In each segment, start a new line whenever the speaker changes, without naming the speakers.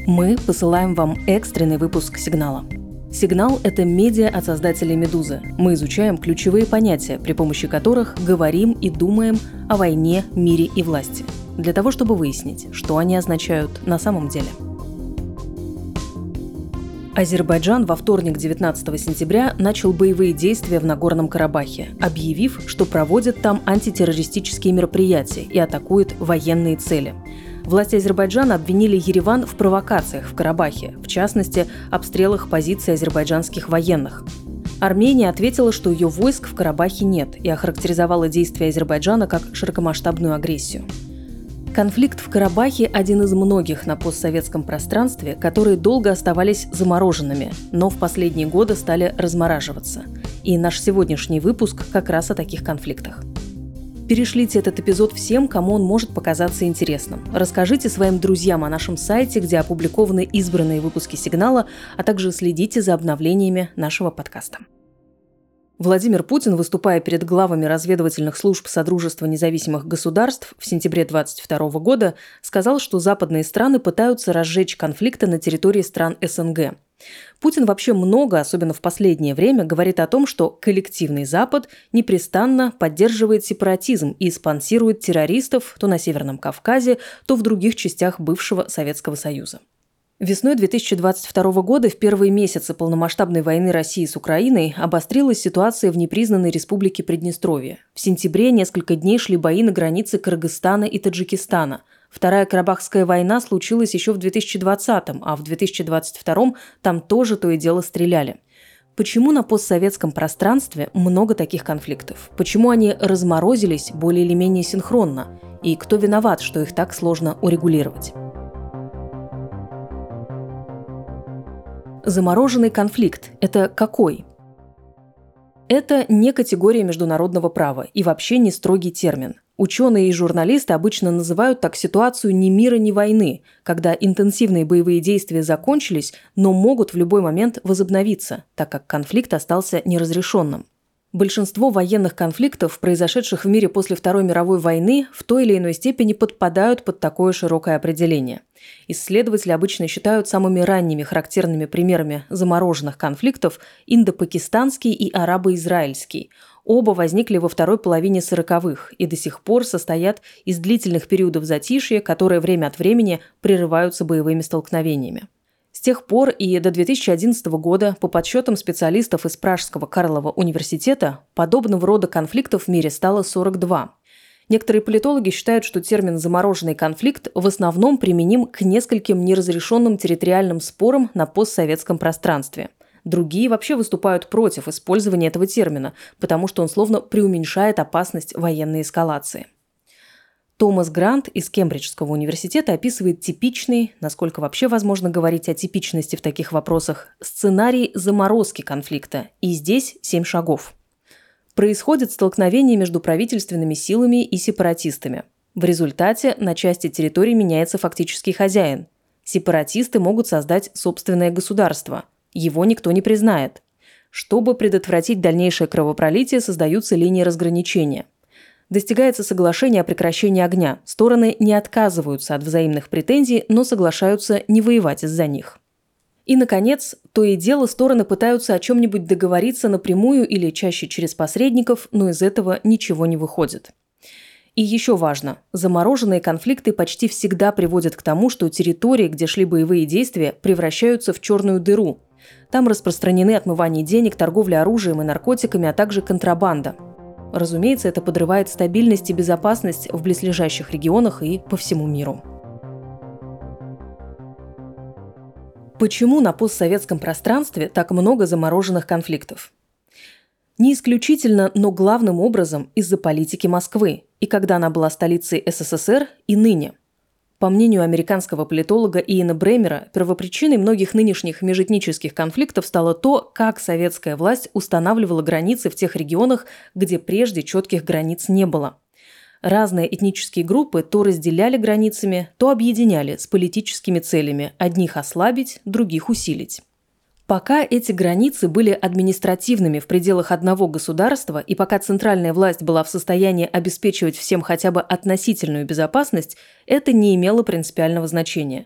Мы посылаем вам экстренный выпуск «Сигнала». «Сигнал» — это медиа от создателей «Медузы». Мы изучаем ключевые понятия, при помощи которых говорим и думаем о войне, мире и власти, для того, чтобы выяснить, что они означают на самом деле. Азербайджан во вторник, 19 сентября, начал боевые действия в Нагорном Карабахе, объявив, что проводит там антитеррористические мероприятия и атакует военные цели. Власти Азербайджана обвинили Ереван в провокациях в Карабахе, в частности, обстрелах позиций азербайджанских военных. Армения ответила, что ее войск в Карабахе нет, и охарактеризовала действия Азербайджана как широкомасштабную агрессию. Конфликт в Карабахе – один из многих на постсоветском пространстве, которые долго оставались замороженными, но в последние годы стали размораживаться. И наш сегодняшний выпуск как раз о таких конфликтах. Перешлите этот эпизод всем, кому он может показаться интересным. Расскажите своим друзьям о нашем сайте, где опубликованы избранные выпуски «Сигнала», а также следите за обновлениями нашего подкаста. Владимир Путин, выступая перед главами разведывательных служб Содружества независимых государств в сентябре 2022 года, сказал, что западные страны пытаются разжечь конфликты на территории стран СНГ. Путин вообще много, особенно в последнее время, говорит о том, что коллективный Запад непрестанно поддерживает сепаратизм и спонсирует террористов то на Северном Кавказе, то в других частях бывшего Советского Союза. Весной 2022 года, в первые месяцы полномасштабной войны России с Украиной, обострилась ситуация в непризнанной республике Приднестровье. В сентябре несколько дней шли бои на границе Кыргызстана и Таджикистана. Вторая Карабахская война случилась еще в 2020-м, а в 2022-м там тоже то и дело стреляли. Почему на постсоветском пространстве много таких конфликтов? Почему они разморозились более или менее синхронно? И кто виноват, что их так сложно урегулировать? Замороженный конфликт – это какой? Это не категория международного права и вообще не строгий термин. Ученые и журналисты обычно называют так ситуацию ни мира, ни войны, когда интенсивные боевые действия закончились, но могут в любой момент возобновиться, так как конфликт остался неразрешенным. Большинство военных конфликтов, произошедших в мире после Второй мировой войны, в той или иной степени подпадают под такое широкое определение. Исследователи обычно считают самыми ранними характерными примерами замороженных конфликтов индо-пакистанский и арабо-израильский. Оба возникли во второй половине 40-х и до сих пор состоят из длительных периодов затишья, которые время от времени прерываются боевыми столкновениями. С тех пор и до 2011 года, по подсчетам специалистов из Пражского Карлова университета, подобного рода конфликтов в мире стало 42. Некоторые политологи считают, что термин «замороженный конфликт» в основном применим к нескольким неразрешенным территориальным спорам на постсоветском пространстве. Другие вообще выступают против использования этого термина, потому что он словно преуменьшает опасность военной эскалации. Томас Грант из Кембриджского университета описывает типичный, насколько вообще возможно говорить о типичности в таких вопросах, сценарий заморозки конфликта, и здесь 7 шагов. Происходит столкновение между правительственными силами и сепаратистами. В результате на части территории меняется фактический хозяин. Сепаратисты могут создать собственное государство. Его никто не признает. Чтобы предотвратить дальнейшее кровопролитие, создаются линии разграничения. Достигается соглашение о прекращении огня. Стороны не отказываются от взаимных претензий, но соглашаются не воевать из-за них. И, наконец, то и дело стороны пытаются о чем-нибудь договориться напрямую или чаще через посредников, но из этого ничего не выходит. И еще важно, замороженные конфликты почти всегда приводят к тому, что территории, где шли боевые действия, превращаются в черную дыру. Там распространены отмывание денег, торговля оружием и наркотиками, а также контрабанда. Разумеется, это подрывает стабильность и безопасность в близлежащих регионах и по всему миру. Почему на постсоветском пространстве так много замороженных конфликтов? Не исключительно, но главным образом из-за политики Москвы, и когда она была столицей СССР, и ныне. По мнению американского политолога Иэна Бремера, первопричиной многих нынешних межэтнических конфликтов стало то, как советская власть устанавливала границы в тех регионах, где прежде четких границ не было. Разные этнические группы то разделяли границами, то объединяли с политическими целями – одних ослабить, других усилить. Пока эти границы были административными в пределах одного государства и пока центральная власть была в состоянии обеспечивать всем хотя бы относительную безопасность, это не имело принципиального значения.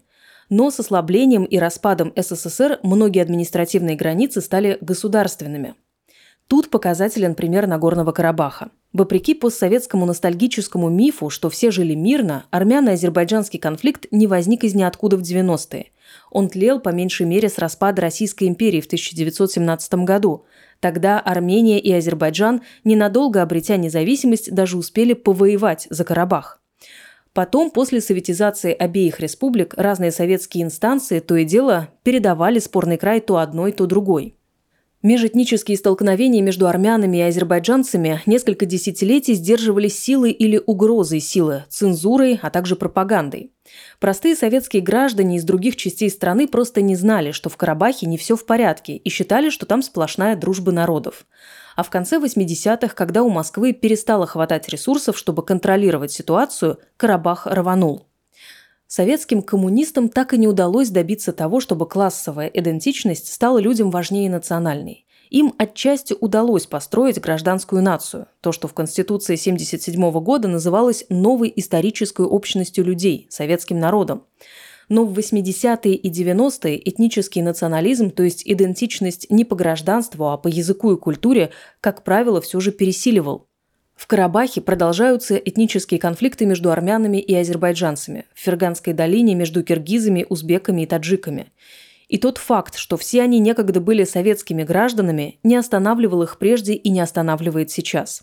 Но с ослаблением и распадом СССР многие административные границы стали государственными. Тут показателен пример Нагорного Карабаха. Вопреки постсоветскому ностальгическому мифу, что все жили мирно, армяно-азербайджанский конфликт не возник из ниоткуда в 90-е. Он тлел по меньшей мере с распада Российской империи в 1917 году. Тогда Армения и Азербайджан, ненадолго обретя независимость, даже успели повоевать за Карабах. Потом, после советизации обеих республик, разные советские инстанции то и дело передавали спорный край то одной, то другой. Межэтнические столкновения между армянами и азербайджанцами несколько десятилетий сдерживались силой или угрозой силы, цензурой, а также пропагандой. Простые советские граждане из других частей страны просто не знали, что в Карабахе не все в порядке, и считали, что там сплошная дружба народов. А в конце 80-х, когда у Москвы перестало хватать ресурсов, чтобы контролировать ситуацию, Карабах рванул. Советским коммунистам так и не удалось добиться того, чтобы классовая идентичность стала людям важнее национальной. Им отчасти удалось построить гражданскую нацию, то, что в Конституции 1977 года называлось новой исторической общностью людей, советским народом. Но в 80-е и 90-е этнический национализм, то есть идентичность не по гражданству, а по языку и культуре, как правило, все же пересиливал. В Карабахе продолжаются этнические конфликты между армянами и азербайджанцами, в Ферганской долине между киргизами, узбеками и таджиками. И тот факт, что все они некогда были советскими гражданами, не останавливал их прежде и не останавливает сейчас.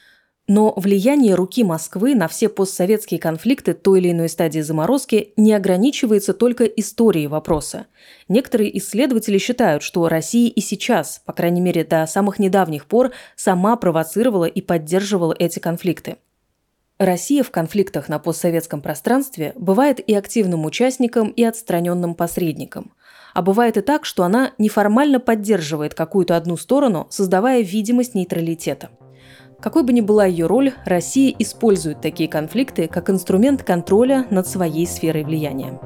Но влияние руки Москвы на все постсоветские конфликты той или иной стадии заморозки не ограничивается только историей вопроса. Некоторые исследователи считают, что Россия и сейчас, по крайней мере до самых недавних пор, сама провоцировала и поддерживала эти конфликты. Россия в конфликтах на постсоветском пространстве бывает и активным участником, и отстраненным посредником. А бывает и так, что она неформально поддерживает какую-то одну сторону, создавая видимость нейтралитета. Какой бы ни была ее роль, Россия использует такие конфликты как инструмент контроля над своей сферой влияния.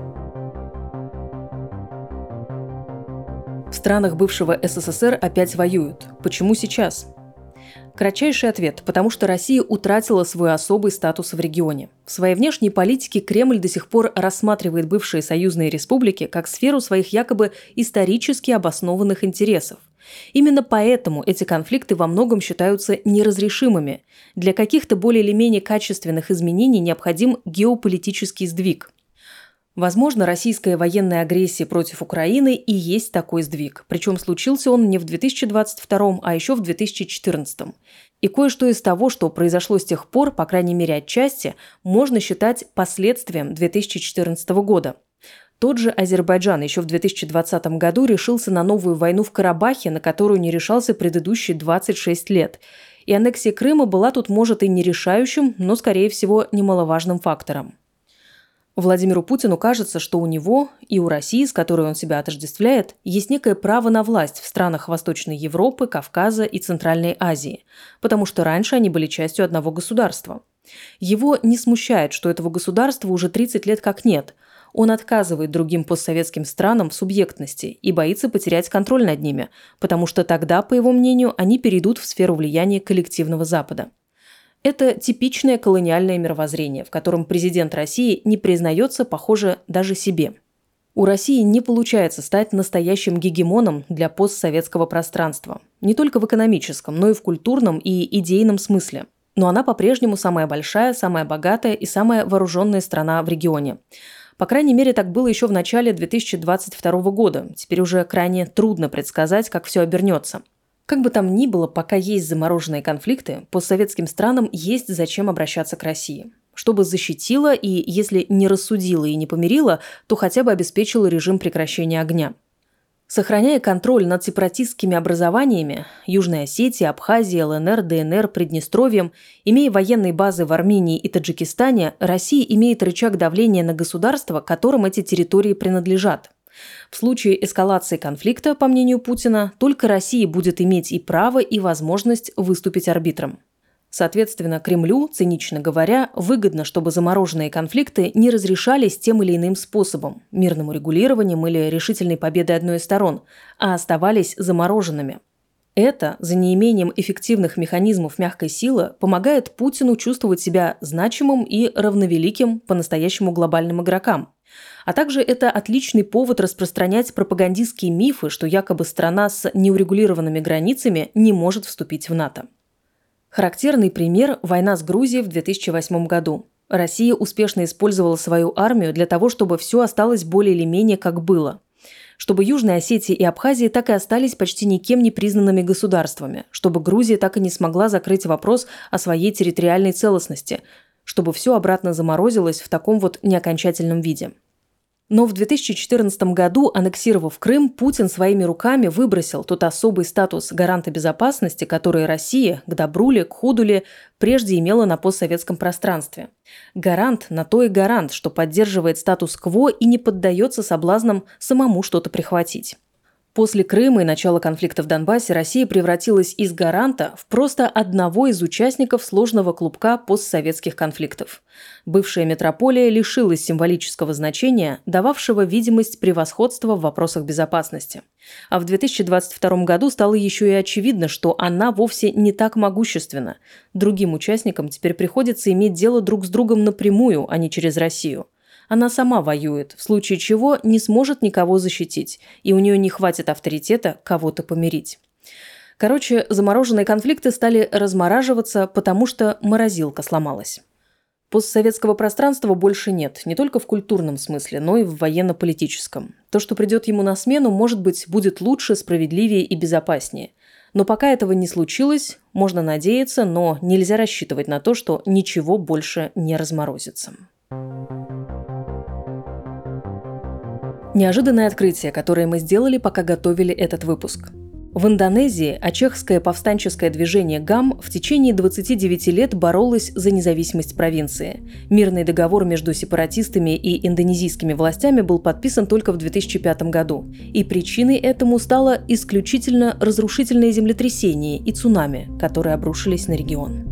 В странах бывшего СССР опять воюют. Почему сейчас? Кратчайший ответ – потому что Россия утратила свой особый статус в регионе. В своей внешней политике Кремль до сих пор рассматривает бывшие союзные республики как сферу своих якобы исторически обоснованных интересов. Именно поэтому эти конфликты во многом считаются неразрешимыми. Для каких-то более или менее качественных изменений необходим геополитический сдвиг. Возможно, российская военная агрессия против Украины и есть такой сдвиг. Причем случился он не в 2022, а еще в 2014. И кое-что из того, что произошло с тех пор, по крайней мере отчасти, можно считать последствием 2014 года. Тот же Азербайджан еще в 2020 году решился на новую войну в Карабахе, на которую не решался предыдущие 26 лет. И аннексия Крыма была тут, может, и не решающим, но, скорее всего, немаловажным фактором. Владимиру Путину кажется, что у него и у России, с которой он себя отождествляет, есть некое право на власть в странах Восточной Европы, Кавказа и Центральной Азии, потому что раньше они были частью одного государства. Его не смущает, что этого государства уже 30 лет как нет. Он отказывает другим постсоветским странам в субъектности и боится потерять контроль над ними, потому что тогда, по его мнению, они перейдут в сферу влияния коллективного Запада. Это типичное колониальное мировоззрение, в котором президент России не признается, похоже, даже себе. У России не получается стать настоящим гегемоном для постсоветского пространства. Не только в экономическом, но и в культурном и идейном смысле. Но она по-прежнему самая большая, самая богатая и самая вооруженная страна в регионе. По крайней мере, так было еще в начале 2022 года. Теперь уже крайне трудно предсказать, как все обернется. Как бы там ни было, пока есть замороженные конфликты, постсоветским странам есть зачем обращаться к России. Чтобы защитила и, если не рассудила и не помирила, то хотя бы обеспечила режим прекращения огня. Сохраняя контроль над сепаратистскими образованиями – Южной Осетией, Абхазией, ЛНР, ДНР, Приднестровьем, имея военные базы в Армении и Таджикистане, Россия имеет рычаг давления на государства, которым эти территории принадлежат. В случае эскалации конфликта, по мнению Путина, только Россия будет иметь и право, и возможность выступить арбитром. Соответственно, Кремлю, цинично говоря, выгодно, чтобы замороженные конфликты не разрешались тем или иным способом – мирным урегулированием или решительной победой одной из сторон, а оставались замороженными. Это, за неимением эффективных механизмов мягкой силы, помогает Путину чувствовать себя значимым и равновеликим по-настоящему глобальным игрокам. А также это отличный повод распространять пропагандистские мифы, что якобы страна с неурегулированными границами не может вступить в НАТО. Характерный пример – война с Грузией в 2008 году. Россия успешно использовала свою армию для того, чтобы все осталось более или менее как было. Чтобы Южная Осетия и Абхазия так и остались почти никем не признанными государствами, чтобы Грузия так и не смогла закрыть вопрос о своей территориальной целостности, чтобы все обратно заморозилось в таком вот неокончательном виде. Но в 2014 году, аннексировав Крым, Путин своими руками выбросил тот особый статус гаранта безопасности, который Россия, к добру ли, к худу ли, прежде имела на постсоветском пространстве. Гарант на то и гарант, что поддерживает статус-кво и не поддается соблазнам самому что-то прихватить. После Крыма и начала конфликта в Донбассе Россия превратилась из гаранта в просто одного из участников сложного клубка постсоветских конфликтов. Бывшая метрополия лишилась символического значения, дававшего видимость превосходства в вопросах безопасности. А в 2022 году стало еще и очевидно, что она вовсе не так могущественна. Другим участникам теперь приходится иметь дело друг с другом напрямую, а не через Россию. Она сама воюет, в случае чего не сможет никого защитить, и у нее не хватит авторитета кого-то помирить. Короче, замороженные конфликты стали размораживаться, потому что морозилка сломалась. Постсоветского пространства больше нет, не только в культурном смысле, но и в военно-политическом. То, что придет ему на смену, может быть, будет лучше, справедливее и безопаснее. Но пока этого не случилось, можно надеяться, но нельзя рассчитывать на то, что ничего больше не разморозится. Неожиданное открытие, которое мы сделали, пока готовили этот выпуск. В Индонезии ачехское повстанческое движение ГАМ в течение 29 лет боролось за независимость провинции. Мирный договор между сепаратистами и индонезийскими властями был подписан только в 2005 году. И причиной этому стало исключительно разрушительные землетрясения и цунами, которые обрушились на регион.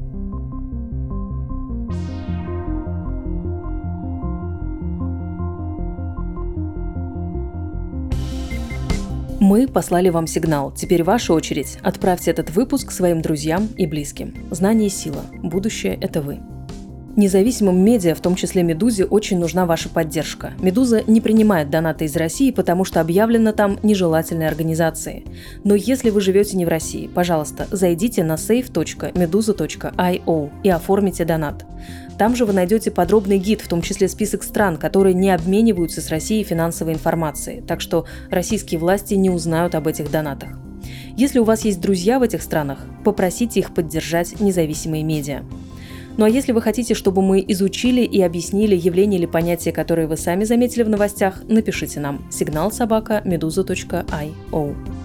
Мы послали вам сигнал. Теперь ваша очередь. Отправьте этот выпуск своим друзьям и близким. Знание – сила. Будущее – это вы. Независимым медиа, в том числе «Медузе», очень нужна ваша поддержка. «Медуза» не принимает донаты из России, потому что объявлена там нежелательной организацией. Но если вы живете не в России, пожалуйста, зайдите на save.meduza.io и оформите донат. Там же вы найдете подробный гид, в том числе список стран, которые не обмениваются с Россией финансовой информацией, так что российские власти не узнают об этих донатах. Если у вас есть друзья в этих странах, попросите их поддержать независимые медиа. Ну а если вы хотите, чтобы мы изучили и объяснили явления или понятия, которые вы сами заметили в новостях, напишите нам signal@meduza.io.